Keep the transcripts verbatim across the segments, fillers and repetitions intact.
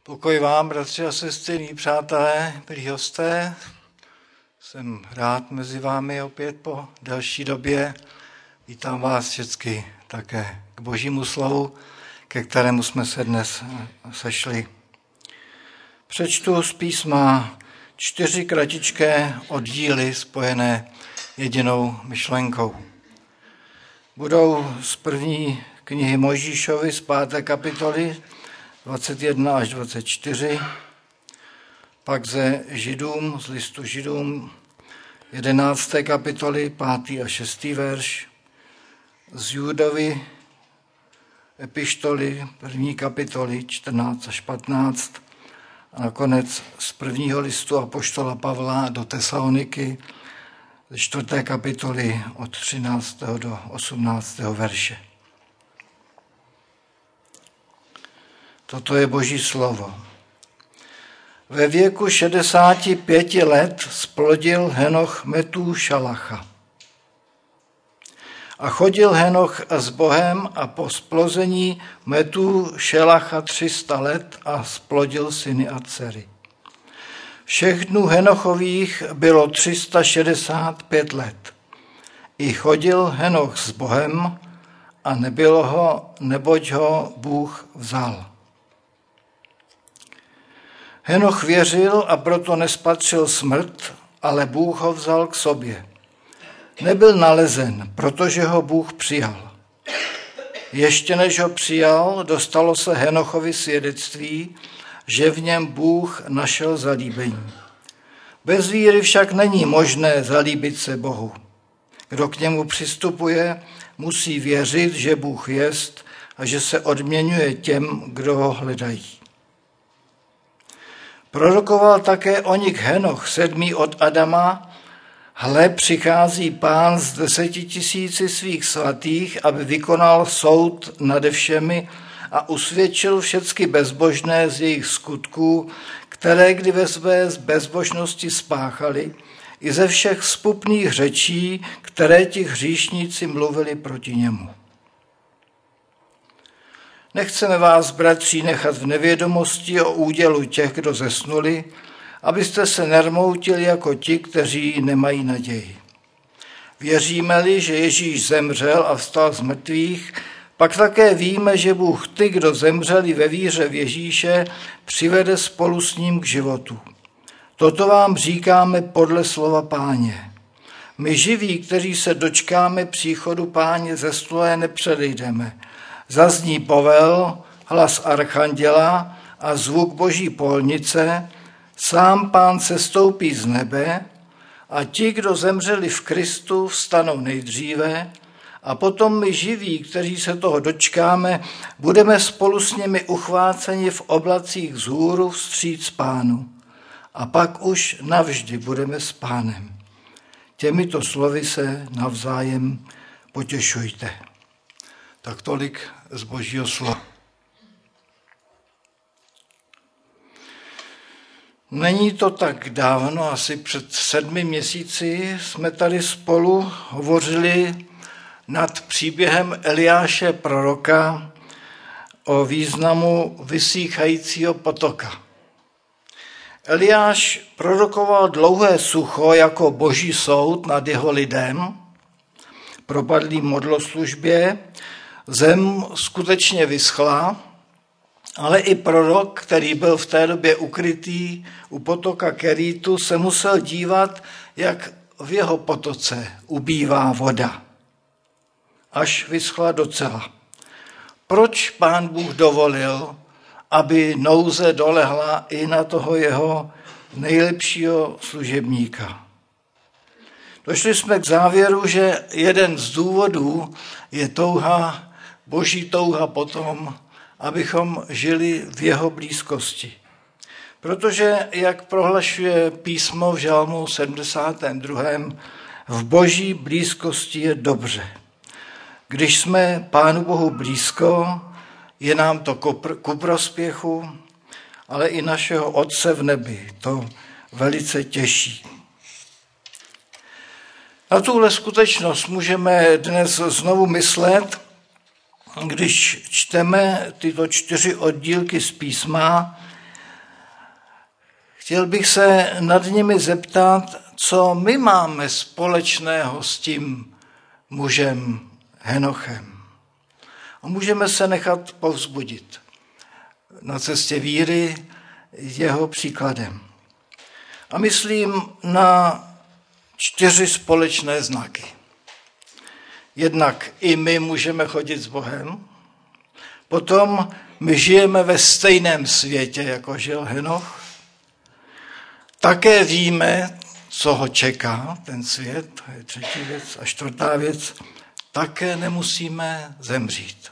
Pokoj vám, bratři a sestry, milí přátelé, milí hosté. Jsem rád mezi vámi opět po delší době. Vítám vás všechny také k Božímu slovu, ke kterému jsme se dnes sešli. Přečtu z písma čtyři kratičké oddíly spojené jedinou myšlenkou. Budou z první knihy Mojžíšovi z páté kapitoly dvacet jedna až dvacet čtyři, pak ze Židům, z listu Židům jedenácté kapitoly pátý a šestý verš, z Judovy epištoly první kapitoly čtrnáct až patnáct a nakonec z prvního listu apoštola Pavla do Tesaloniky ze čtvrté kapitoly od třináctého do osmnáctého verše. Toto je Boží slovo. Ve věku šedesáti pěti let splodil Henoch Metúšalacha. A chodil Henoch s Bohem a po splození Metúšalacha tři sta let a splodil syny a dcery. Všech dnů Henochových bylo tři sta šedesát pět let. I chodil Henoch s Bohem a nebylo ho, neboť ho Bůh vzal. Henoch věřil a proto nespatřil smrt, ale Bůh ho vzal k sobě. Nebyl nalezen, protože ho Bůh přijal. Ještě než ho přijal, dostalo se Henochovi svědectví, že v něm Bůh našel zalíbení. Bez víry však není možné zalíbit se Bohu. Kdo k němu přistupuje, musí věřit, že Bůh jest a že se odměňuje těm, kdo ho hledají. Prorokoval také onik Henoch, sedmý od Adama, hle, přichází Pán z deseti tisíci svých svatých, aby vykonal soud nade všemi a usvědčil všecky bezbožné z jejich skutků, které kdy ve své bezbožnosti spáchali, i ze všech vzpupných řečí, které ti hříšníci mluvili proti němu. Nechceme vás, bratři, nechat v nevědomosti o údělu těch, kdo zesnuli, abyste se nermoutili jako ti, kteří nemají naději. Věříme-li, že Ježíš zemřel a vstal z mrtvých, pak také víme, že Bůh ty, kdo zemřeli ve víře v Ježíše, přivede spolu s ním k životu. Toto vám říkáme podle slova Páně. My živí, kteří se dočkáme příchodu Páně zesnulé, nepředejdeme. Zazní povel, hlas archanděla a zvuk Boží polnice, sám Pán sestoupí z nebe a ti, kdo zemřeli v Kristu, vstanou nejdříve a potom my živí, kteří se toho dočkáme, budeme spolu s nimi uchváceni v oblacích vzhůru vstříc Pánu a pak už navždy budeme s Pánem. Těmito slovy se navzájem potěšujte. Tak tolik z Božího slova. Není to tak dávno, asi před sedmi měsíci jsme tady spolu hovořili nad příběhem Eliáše proroka o významu vysíchajícího potoka. Eliáš prorokoval dlouhé sucho jako Boží soud nad jeho lidem, propadlý modloslužbě. Zem skutečně vyschla, ale i prorok, který byl v té době ukrytý u potoka Kerítu, se musel dívat, jak v jeho potoce ubývá voda, až vyschla docela. Proč Pán Bůh dovolil, aby nouze dolehla i na toho jeho nejlepšího služebníka? Došli jsme k závěru, že jeden z důvodů je touha, Boží touha potom, abychom žili v jeho blízkosti. Protože, jak prohlašuje písmo v žalmu sedmdesátém druhém, v Boží blízkosti je dobře. Když jsme Pánu Bohu blízko, je nám to ku prospěchu, ale i našeho Otce v nebi to velice těší. Na tuhle skutečnost můžeme dnes znovu myslet, když čteme tyto čtyři oddílky z písma Chtěl bych se nad nimi zeptat, co my máme společného s tím mužem Henochem. A můžeme se nechat povzbudit na cestě víry jeho příkladem. A myslím na čtyři společné znaky. Jednak i my můžeme chodit s Bohem, potom my žijeme ve stejném světě, jako žil Henoch. Také víme, co ho čeká, ten svět, to je třetí věc. A čtvrtá věc, také nemusíme zemřít.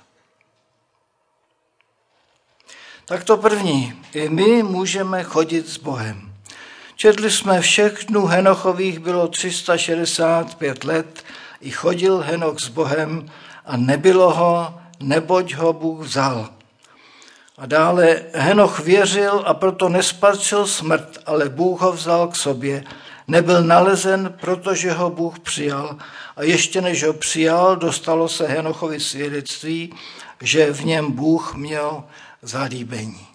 Tak to první, i my můžeme chodit s Bohem. Četli jsme, všech dnů Henochových bylo tři sta šedesát pět let, i chodil Henoch s Bohem a nebylo ho, neboť ho Bůh vzal. A dále Henoch věřil a proto nespatřil smrt, ale Bůh ho vzal k sobě. Nebyl nalezen, protože ho Bůh přijal. A ještě než ho přijal, dostalo se Henochovi svědectví, že v něm Bůh měl zalíbení.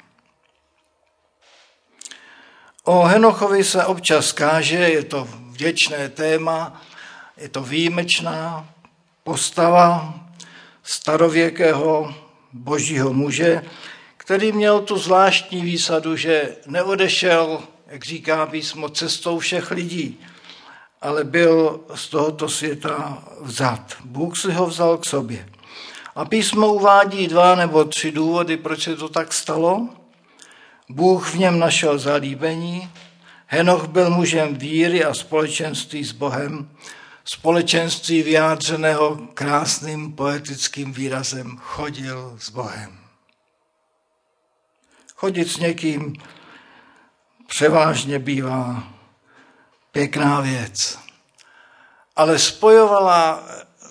O Henochovi se občas káže, je to vděčné téma, je to výjimečná postava starověkého božího muže, který měl tu zvláštní výsadu, že neodešel, jak říká písmo, cestou všech lidí, ale byl z tohoto světa vzat. Bůh si ho vzal k sobě. A písmo uvádí dva nebo tři důvody, proč se to tak stalo. Bůh v něm našel zalíbení, Henoch byl mužem víry a společenství s Bohem, společenství vyjádřeného krásným poetickým výrazem chodil s Bohem. Chodit s někým převážně bývá pěkná věc, ale spojovala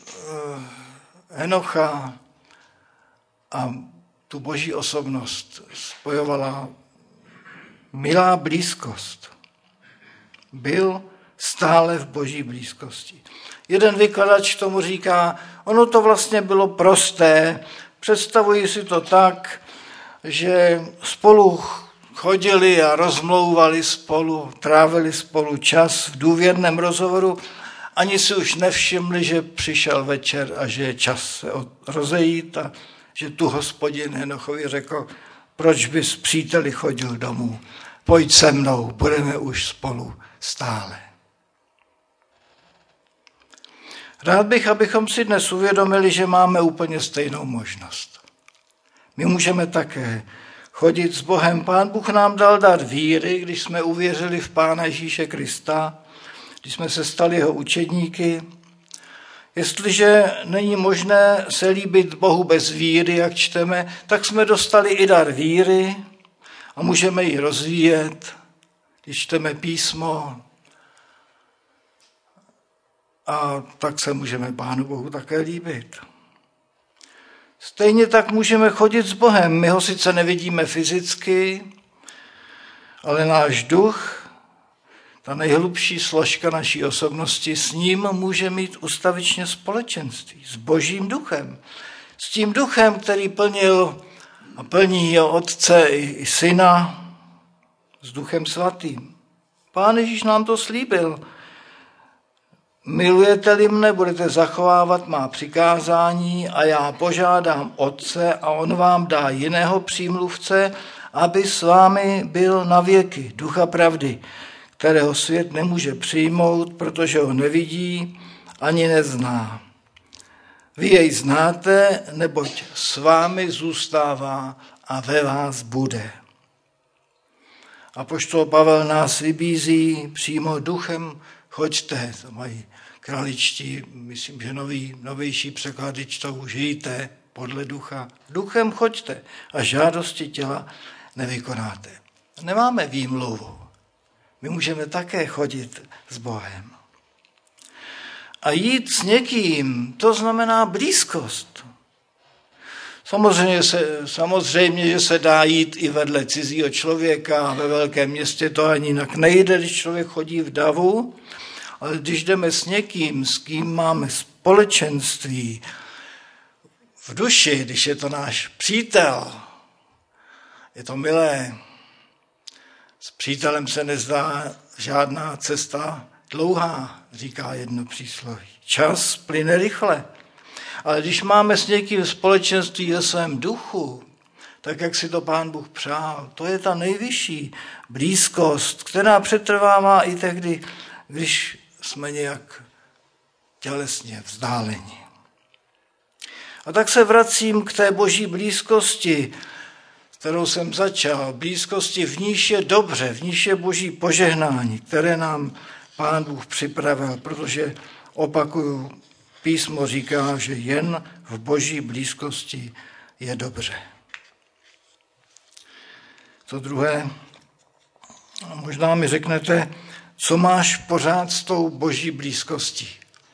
Henocha a tu boží osobnost, spojovala milá blízkost. Byl stále v boží blízkosti. Jeden vykladač tomu říká, ono to vlastně bylo prosté, představuji si to tak, že spolu chodili a rozmlouvali spolu, trávili spolu čas v důvěrném rozhovoru, ani si už nevšimli, že přišel večer a že je čas se rozejít a že tu Hospodin Henochovi řekl, proč bys příteli chodil domů, pojď se mnou, budeme už spolu stále. Rád bych, abychom si dnes uvědomili, že máme úplně stejnou možnost. My můžeme také chodit s Bohem. Pán Bůh nám dal dar víry, když jsme uvěřili v Pána Ježíše Krista, když jsme se stali jeho učedníky. Jestliže není možné se líbit Bohu bez víry, jak čteme, tak jsme dostali i dar víry a můžeme ji rozvíjet, když čteme písmo. A tak se můžeme Pánu Bohu také líbit. Stejně tak můžeme chodit s Bohem. My ho sice nevidíme fyzicky, ale náš duch, ta nejhlubší složka naší osobnosti, s ním může mít ustavičně společenství, s Božím duchem. S tím duchem, který plnil a plní jeho Otce i Syna, s Duchem Svatým. Pán Ježíš nám to slíbil. Milujete-li mne, budete zachovávat má přikázání a já požádám Otce a on vám dá jiného přímluvce, aby s vámi byl na věky, Ducha pravdy, kterého svět nemůže přijmout, protože ho nevidí ani nezná. Vy jej znáte, neboť s vámi zůstává a ve vás bude. Apoštol Pavel nás vybízí přímo duchem, choďte, to mají kraličtí, myslím, že nový, novější překlady čtou, žijte podle ducha. Duchem choďte a žádosti těla nevykonáte. Nemáme výmluvu. My můžeme také chodit s Bohem. A jít s někým, to znamená blízkost. Samozřejmě, se, samozřejmě, že se dá jít i vedle cizího člověka, ve velkém městě to ani jinak nejde, když člověk chodí v davu, ale když jdeme s někým, s kým máme společenství v duši, když je to náš přítel, je to milé, S přítelem se nezdá žádná cesta dlouhá, říká jedno přísloví. Čas plyne rychle. Ale když máme s někým společenství ve svém duchu, tak jak si to Pán Bůh přál, to je ta nejvyšší blízkost, která přetrvává i tehdy, když jsme nějak tělesně vzdáleni. A tak se vracím k té boží blízkosti, kterou jsem začal. Blízkosti, v níž je dobře, v níž je boží požehnání, které nám Pán Bůh připravil, protože, opakuju, písmo říká, že jen v boží blízkosti je dobře. To druhé, možná mi řeknete, co máš pořád s tou boží blízkostí.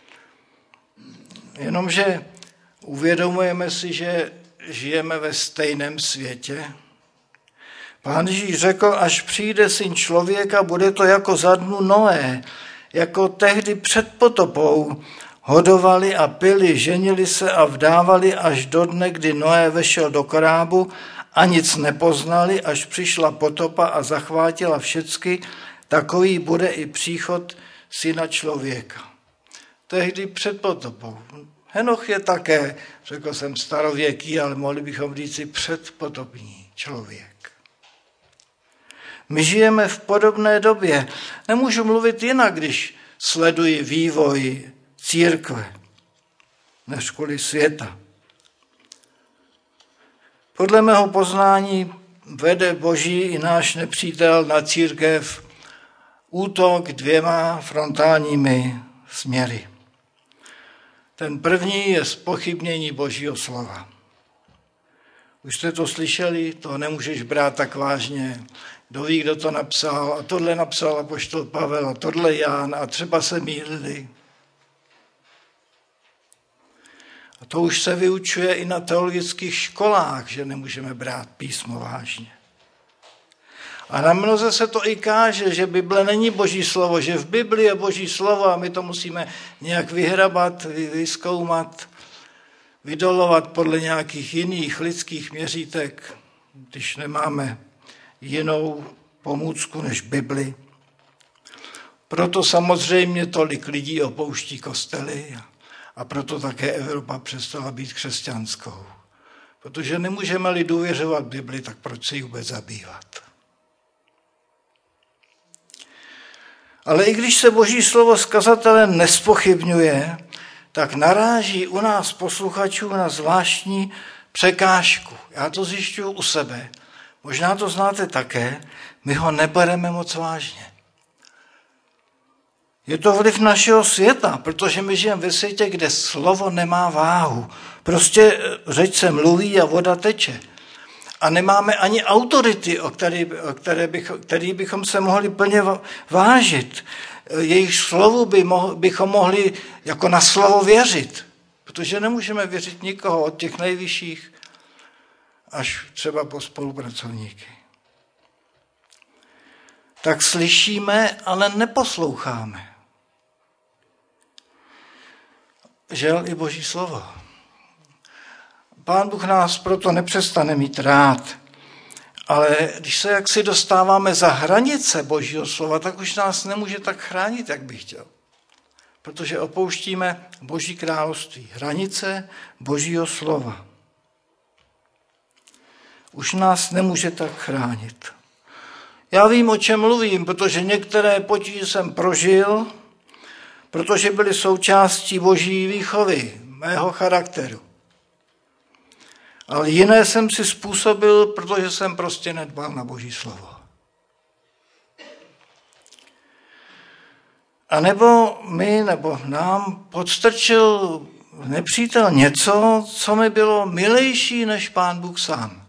Jenomže uvědomujeme si, že žijeme ve stejném světě. Pán Ježíš řekl, až přijde syn člověka, bude to jako za dnu Noé, jako tehdy před potopou. Hodovali a pili, ženili se a vdávali až do dne, kdy Noé vešel do korábu a nic nepoznali, až přišla potopa a zachvátila všecky, takový bude i příchod syna člověka. Tehdy před potopou. Henoch je také, řekl jsem, starověký, ale mohli bychom říct si předpotopní člověk. My žijeme v podobné době. Nemůžu mluvit jinak, když sleduji vývoj církve než kvůli světa. Podle mého poznání vede Boží i náš nepřítel na církev útok dvěma frontálními směry. Ten první je zpochybnění Božího slova. Už jste to slyšeli, to nemůžeš brát tak vážně. Kdo ví, kdo to napsal, a tohle napsal apoštol Pavel, a tohle Jan, a třeba se mýlili. A to už se vyučuje i na teologických školách, že nemůžeme brát písmo vážně. A na mnoze se to i káže, že Bible není Boží slovo, že v Bibli je Boží slovo a my to musíme nějak vyhrabat, vyzkoumat, vydolovat podle nějakých jiných lidských měřítek, když nemáme jinou pomůcku než Bibli. Proto samozřejmě tolik lidí opouští kostely a proto také Evropa přestala být křesťanskou. Protože nemůžeme-li důvěřovat Bibli, tak proč se jí vůbec zabývat? Ale i když se Boží slovo s kazatelem nespochybňuje, tak naráží u nás posluchačů na zvláštní překážku. Já to zjišťuju u sebe. Možná to znáte také, my ho nebereme moc vážně. Je to vliv našeho světa, protože my žijeme ve světě, kde slovo nemá váhu. Prostě řeč se mluví a voda teče. A nemáme ani autority, o který, o které bych, který bychom se mohli plně vážit. Jejich slovu by mohl, bychom mohli jako na slovo věřit. Protože nemůžeme věřit nikoho od těch nejvyšších až třeba po spolupracovníky. Tak slyšíme, ale neposloucháme. Žel i Boží slovo. Pán Bůh nás proto nepřestane mít rád, ale když se jaksi dostáváme za hranice Božího slova, tak už nás nemůže tak chránit, jak by chtěl. Protože opouštíme Boží království, hranice Božího slova. Už nás nemůže tak chránit. Já vím, o čem mluvím, protože některé potíže jsem prožil, protože byly součástí Boží výchovy, mého charakteru. Ale jiné jsem si způsobil, protože jsem prostě nedbal na Boží slovo. A nebo mi, nebo nám podstrčil nepřítel něco, co mi bylo milejší než Pán Bůh sám.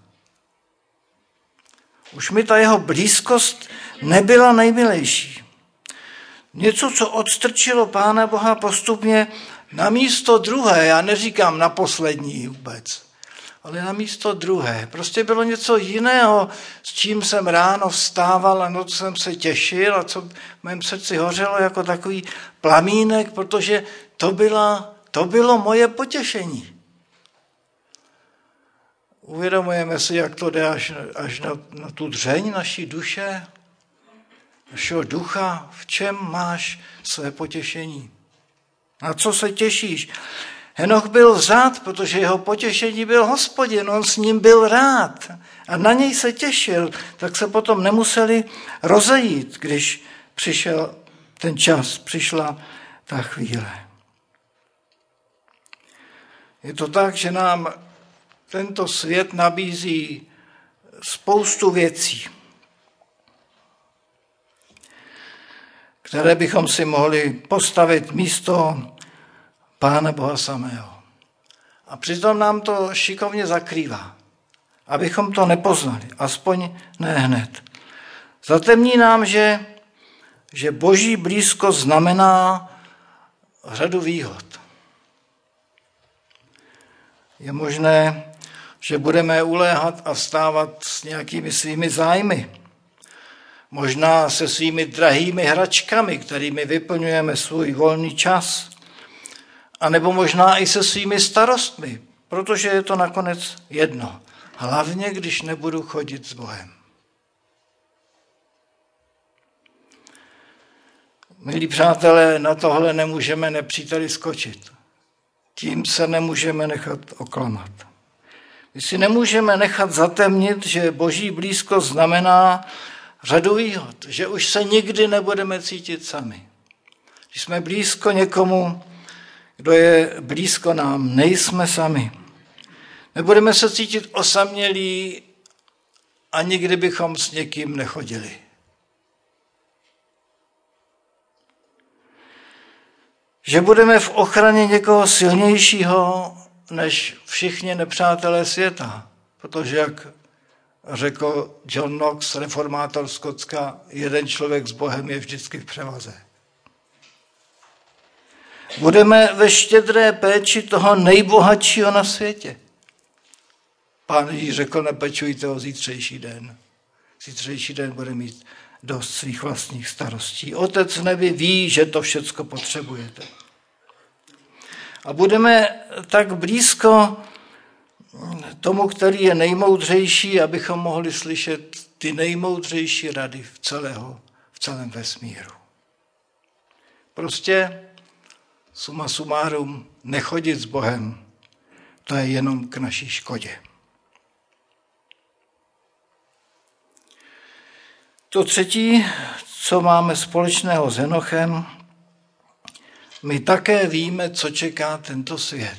Už mi ta jeho blízkost nebyla nejmilejší. Něco, co odstrčilo Pána Boha postupně na místo druhé, já neříkám na poslední vůbec, ale na místo druhé. Prostě bylo něco jiného, s čím jsem ráno vstával a noc jsem se těšil a co v mém srdci hořelo jako takový plamínek, protože to, byla, to bylo moje potěšení. Uvědomujeme si, jak to jde až, až na, na tu dřeň naší duše. našeho ducha, v čem máš své potěšení? Na co se těšíš? Henoch byl rád, protože jeho potěšení byl Hospodin, on s ním byl rád a na něj se těšil, tak se potom nemuseli rozejít, když přišel ten čas, přišla ta chvíle. Je to tak, že nám tento svět nabízí spoustu věcí, které bychom si mohli postavit místo Pána Boha samého. A přitom nám to šikovně zakrývá, abychom to nepoznali, aspoň ne hned. Zatemní nám, že, že boží blízkost znamená řadu výhod. Je možné, že budeme uléhat a vstávat s nějakými svými zájmy. Možná se svými drahými hračkami, kterými vyplňujeme svůj volný čas. A nebo možná i se svými starostmi, protože je to nakonec jedno. Hlavně, když nebudu chodit s Bohem. Milí přátelé, na tohle nemůžeme nepříteli skočit. Tím se nemůžeme nechat oklamat. My si nemůžeme nechat zatemnit, že boží blízkost znamená řadu výhod, že už se nikdy nebudeme cítit sami. Když jsme blízko někomu, kdo je blízko nám, nejsme sami. Nebudeme se cítit osamělí a nikdy bychom s někým nechodili. Že budeme v ochraně někoho silnějšího než všichni nepřátelé světa. Protože, jak řekl John Knox, reformátor Skotska, jeden člověk s Bohem je vždycky v převaze. Budeme ve štědré péči toho nejbohatšího na světě. Pán Ježíš řekl, nepečujte o zítřejší den. Zítřejší den bude mít dost svých vlastních starostí. Otec v nebi ví, že to všecko potřebujete. A budeme tak blízko tomu, který je nejmoudřejší, abychom mohli slyšet ty nejmoudřejší rady v, celého, v celém vesmíru. Prostě suma sumárum, nechodit s Bohem, to je jenom k naší škodě. To třetí, co máme společného s Henochem, my také víme, co čeká tento svět.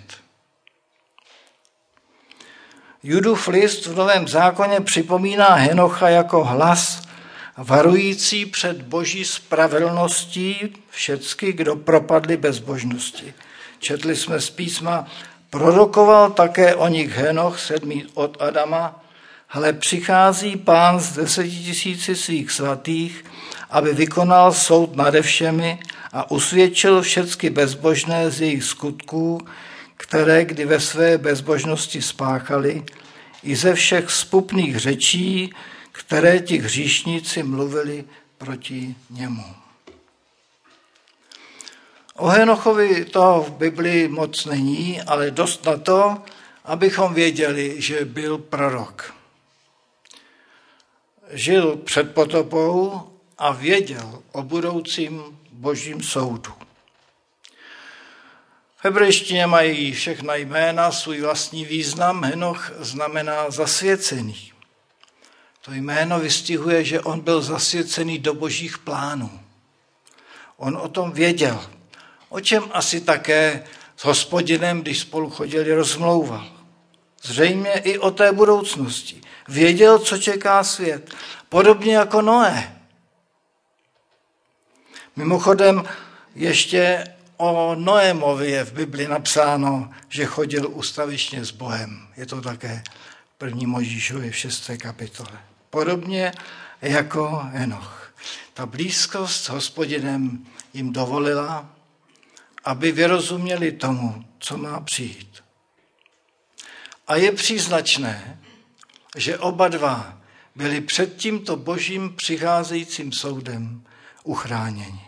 Judův list v Novém zákoně připomíná Henocha jako hlas varující před boží spravedlností všecky, kdo propadli bezbožnosti. Četli jsme z písma, prorokoval také o nich Henoch, sedmý od Adama, hle, přichází Pán z desetitisíci svých svatých, aby vykonal soud nade všemi a usvědčil všecky bezbožné z jejich skutků, které kdy ve své bezbožnosti spáchali, i ze všech zpupných řečí, které ti hříšníci mluvili proti němu. O Henochovi toho v Biblii moc není, ale dost na to, abychom věděli, že byl prorok. Žil před potopou a věděl o budoucím božím soudu. V hebrejštině mají všechna jména svůj vlastní význam. Henoch znamená zasvěcený. To jméno vystihuje, že on byl zasvěcený do božích plánů. On o tom věděl, o čem asi také s Hospodinem, když spolu chodili, rozmlouval. Zřejmě i o té budoucnosti. Věděl, co čeká svět. Podobně jako Noé. Mimochodem, ještě o Noémovi je v Bibli napsáno, že chodil ustavičně s Bohem. Je to také první Mojžíšově v šesté kapitole. Podobně jako Henoch. Ta blízkost s Hospodinem jim dovolila, aby vyrozuměli tomu, co má přijít. A je příznačné, že oba dva byli před tímto božím přicházejícím soudem uchráněni.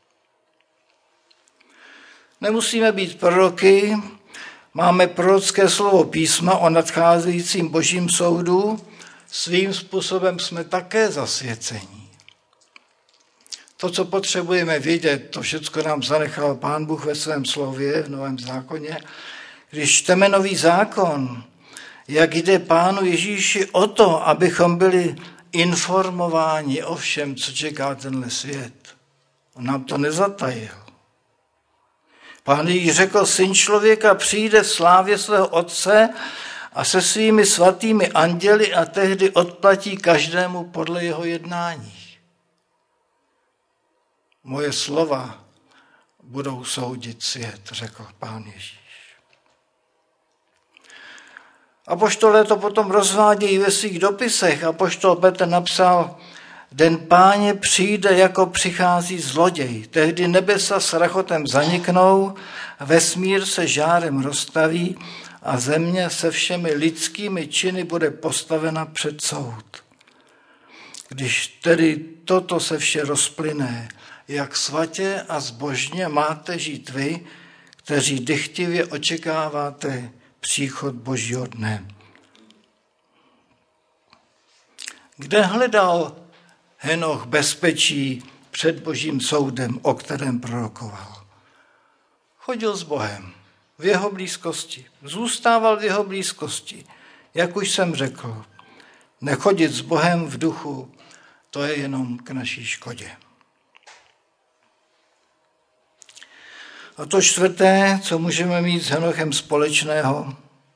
Nemusíme být proroky, máme prorocké slovo písma o nadcházejícím božím soudu, svým způsobem jsme také zasvěcení. To, co potřebujeme vědět, to všechno nám zanechal Pán Bůh ve svém slově, v Novém zákoně. Když čteme Nový zákon, jak jde Pánu Ježíši o to, abychom byli informováni o všem, co čeká tenhle svět. On nám to nezatajil. Pán Ježíš řekl, Syn člověka přijde v slávě svého Otce a se svými svatými anděli a tehdy odplatí každému podle jeho jednání. Moje slova budou soudit svět, řekl Pán Ježíš. Apoštolé to potom rozvádějí ve svých dopisech. Apoštol Petr napsal, den Páně přijde, jako přichází zloděj. Tehdy nebesa s rachotem zaniknou, vesmír se žárem roztaví a země se všemi lidskými činy bude postavena před soud. Když tedy toto se vše rozplyne, jak svatě a zbožně máte žít vy, kteří dychtivě očekáváte příchod Božího dne. Kde hledal Henoch bezpečí před Božím soudem, o kterém prorokoval? Chodil s Bohem v jeho blízkosti, zůstával v jeho blízkosti. Jak už jsem řekl, nechodit s Bohem v duchu, to je jenom k naší škodě. A to čtvrté, co můžeme mít s Henochem společného,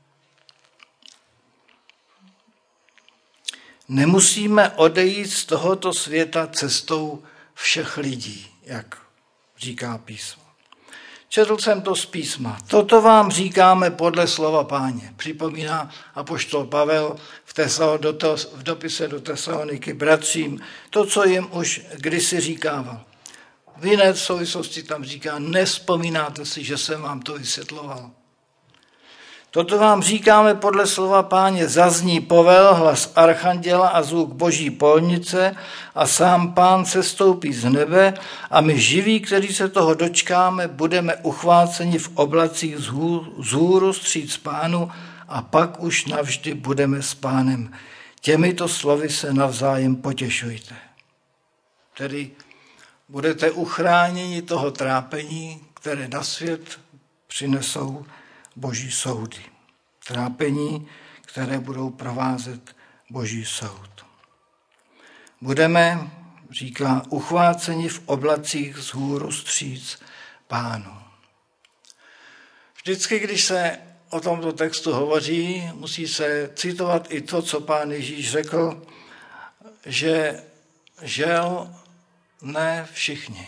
nemusíme odejít z tohoto světa cestou všech lidí, jak říká písmo. Četl jsem to z písma. Toto vám říkáme podle slova Páně. Připomíná apoštol Pavel v, Tesalo, v dopise do Tesaloniky bratřím to, co jim už kdysi říkával. V jiné souvislosti tam říká, nevzpomínáte si, že jsem vám to vysvětloval. Toto vám říkáme podle slova Páně, zazní povel, hlas archanděla a zvuk boží polnice a sám Pán sestoupí z nebe a my živí, kteří se toho dočkáme, budeme uchváceni v oblacích vzhůru stříc Pánu a pak už navždy budeme s Pánem. Těmito slovy se navzájem potěšujte. Tedy budete uchráněni toho trápení, které na svět přinesou Boží soudy. Trápení, které budou provázet Boží soud. Budeme, říká, uchváceni v oblacích vzhůru stříc Pánu. Vždycky, když se o tomto textu hovoří, musí se citovat i to, co Pán Ježíš řekl, že žel ne všichni.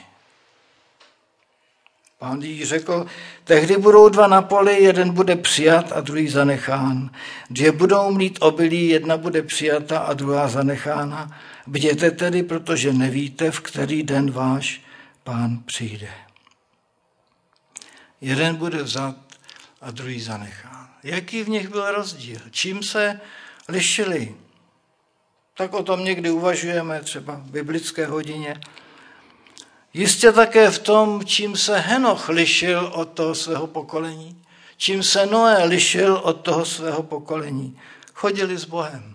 Pán Ježíš řekl, tehdy budou dva na poli, jeden bude přijat a druhý zanechán. Dvě budou mlít obilí, jedna bude přijata a druhá zanechána. Bděte tedy, protože nevíte, v který den váš Pán přijde. Jeden bude vzat a druhý zanechán. Jaký v nich byl rozdíl? Čím se lišili? Tak o tom někdy uvažujeme, třeba v biblické hodině. Jistě také v tom, čím se Henoch lišil od toho svého pokolení, čím se Noé lišil od toho svého pokolení. Chodili s Bohem.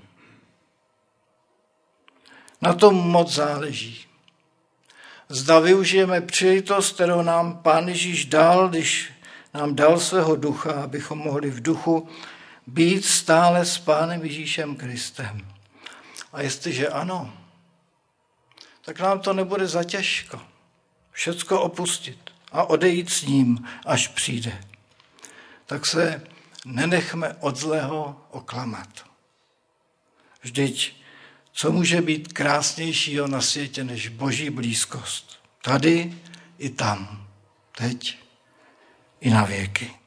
Na tom moc záleží. Zda využijeme příležitost, kterou nám Pán Ježíš dal, když nám dal svého ducha, abychom mohli v duchu být stále s Pánem Ježíšem Kristem. A jestliže ano, tak nám to nebude za těžko. Všecko opustit a odejít s ním, až přijde. Tak se nenechme od zlého oklamat. Vždyť, co může být krásnějšího na světě než Boží blízkost? Tady i tam, teď i na věky.